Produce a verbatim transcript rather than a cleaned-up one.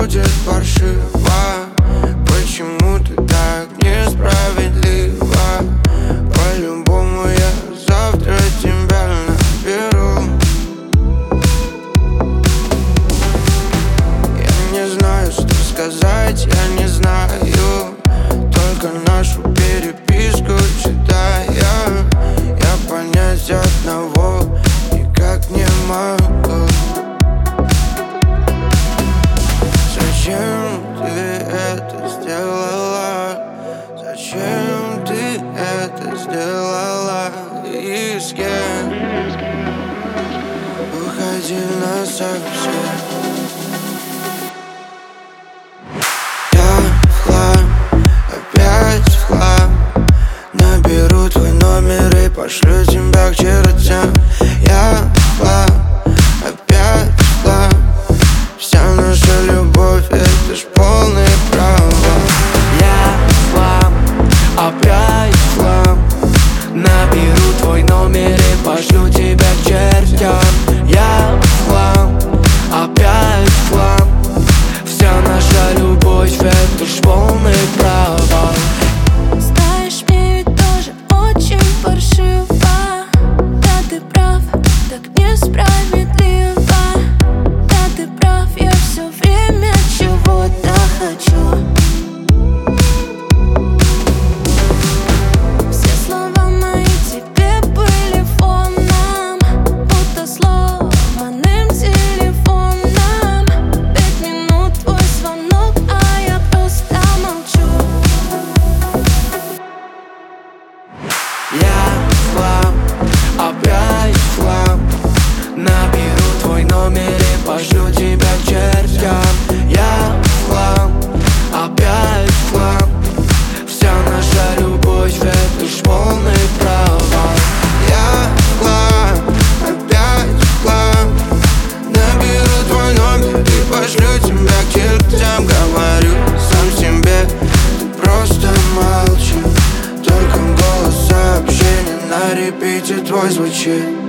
будет паршиво. Почему ты так несправедлива? По-любому я завтра тебя наберу. Я не знаю, что сказать, я не знаю. Только нашу переписку читая, я понять одного никак не могу. Зачем ты это сделала? Зачем ты это сделала? И с кем? Уходи насовсем. Я в хлам, опять в хлам. Наберу твой номер и пошлю тебя к чертям. Я в хлам, опять в хлам. Вся наша любовь — это ж полный провал. Я в хлам, опять в хлам. Наберу твой номер и пошлю тебя к чертям. Я в хлам, опять в хлам. Вся наша любовь — это ж полный провал. Знаешь, мне ведь тоже очень паршиво. Да, ты прав, так несправедливо. Да, ты прав, я все время чего-то хочу. Все слова мои тебе были фоном, будто сломанным телефоном. Пять минут твой звонок, а я просто молчу. Я в хлам, опять в хлам. Наберу твой номер и пошлю тебя к чертям. Я в хлам, опять в хлам. Вся наша любовь — это ж полный провал. Я в хлам, опять в хлам. Наберу твой номер и пошлю тебя к чертям. Говорю сам себе, ты просто молчи. Только голос сообщения на репите твой звучит.